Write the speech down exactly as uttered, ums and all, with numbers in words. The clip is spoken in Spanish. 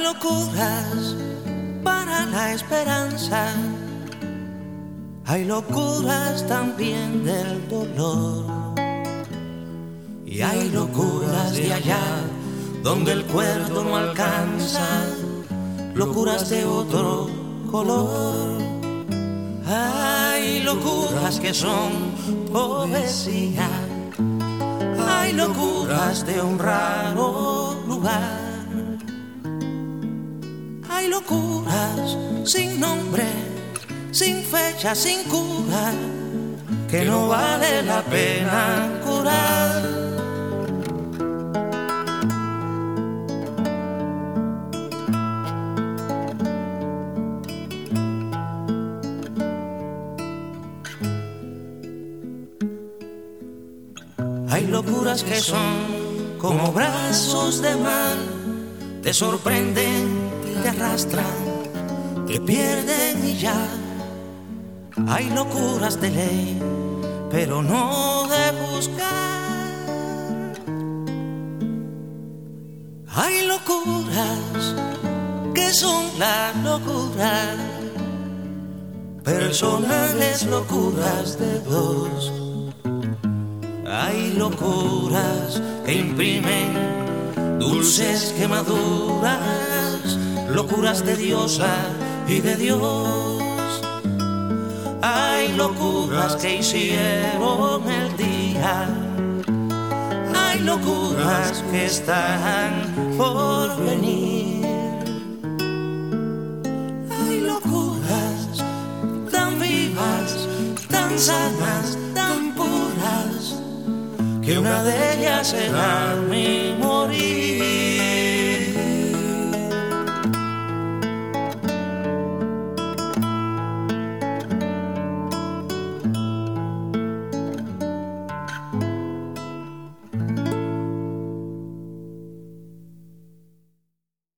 locuras para la esperanza, hay locuras también del dolor, y hay locuras de allá donde el cuerdo no alcanza, locuras de otro color. Hay locuras que son poesía, hay locuras de un raro lugar. Hay locuras sin nombre, sin fecha, sin cura, que no vale la pena curar. Hay locuras que son como brazos de mar, te sorprenden, te arrastran, te pierden y ya. Hay locuras de ley, pero no de buscar. Hay locuras que son la locura, personales locuras de dos. Hay locuras que imprimen dulces quemaduras, locuras de diosa y de Dios. Hay locuras que hicieron el día, hay locuras que están por venir. Hay locuras tan vivas, tan sanas, tan puras, que una de ellas será mi morir.